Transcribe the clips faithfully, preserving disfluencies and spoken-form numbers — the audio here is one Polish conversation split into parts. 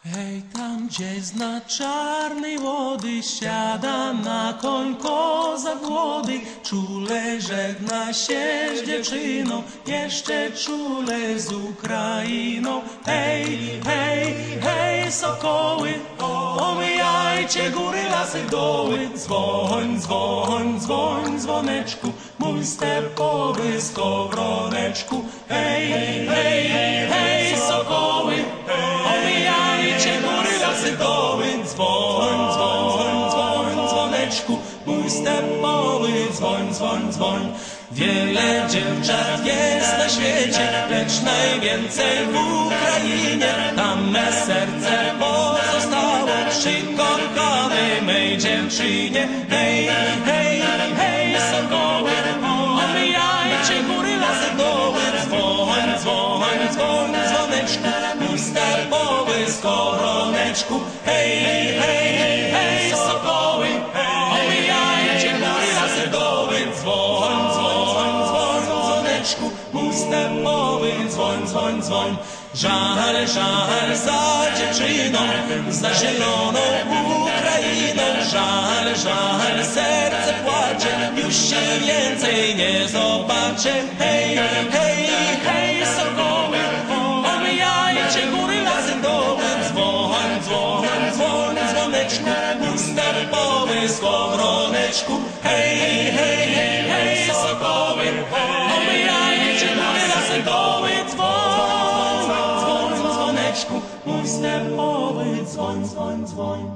Hej, tam gdzieś na czarnej wody siada na koń kozak młody. Czule żegna się z dziewczyną, jeszcze czule z Ukrainą. Hej, hej, hej, sokoły, omijajcie góry, lasy, doły. Dzwoń, dzwoń, dzwoń, dzwoneczku, mój stepowy skowroneczku. Hej, hej, hej, sokoły, omijajcie góry, lasy, doły. Dzwoń, dzwoń, dzwoń, dzwoneczku, mój stepowy, dzwoń, dzwoń, dzwoń. Wiele dziewczat jest na świecie, lecz najwięcej w Ukrainie. Tam me serce pozostało przy kochanej mej dziewczynie. Hej, hej, hej, sokoły, omijajcie góry, lasy, doły. Dzwoń, dzwoń, dzwoń, dzwoneczku, mój stepowy skowroneczku. Hej, hej, hej, sokoły, omijajcie góry, lasy, doły. Dzwoń, dzwoń, dzwoń, dzwoneczku, mój stepowy, dzwoń, dzwoń, dzwoń. Żal, żal za dziewczyną, za zieloną Ukrainą. Żal, żal, serce płacze, już się więcej nie zobaczę. Hej, hej, hej, sokoły, omijajcie góry, lasy, doły. Dzwoń, dzwoń, dzwoń, dzwoneczku, mój stepowy skowroneczku. Hej, hej, hej, sokoły, omijajcie góry, lasy, doły. Dzwoń, dzwoń, dzwoneczku, mój stepowy, dzwoń, dzwoń, dzwoń.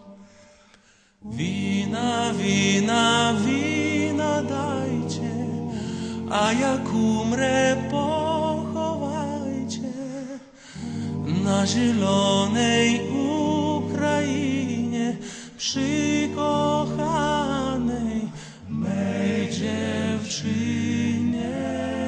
Wina, wina, wina dajcie, a jak umrę, pochowajcie na zielonej Ukrainie przy kochanej mej dziewczynie.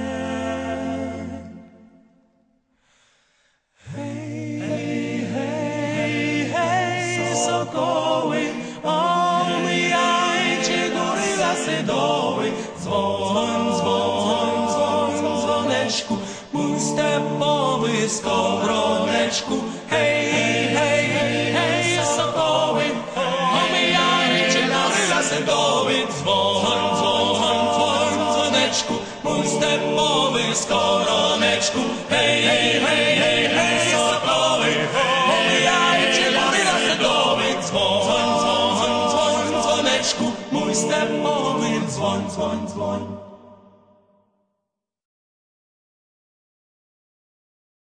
Hej, hej, hej, hej, sokoły, omijajcie góry, lasy, doły. Dzwoń, dzwoń, dzwoń, dzwoneczku, mój stepowy skowroneczku. Hej, hej, hej, sokoły, omijajcie góry, lasy, doły. Dzwoń, dzwoń, dzwoń, dzwoneczku, mój stepowy skowroneczku. Hej, hej, hej, hej, sokoły, omijajcie góry, lasy, doły. Dzwoń, dzwoń, dzwoń, dzwoneczku, mój stepowy, dzwoń, dzwoń, dzwoń.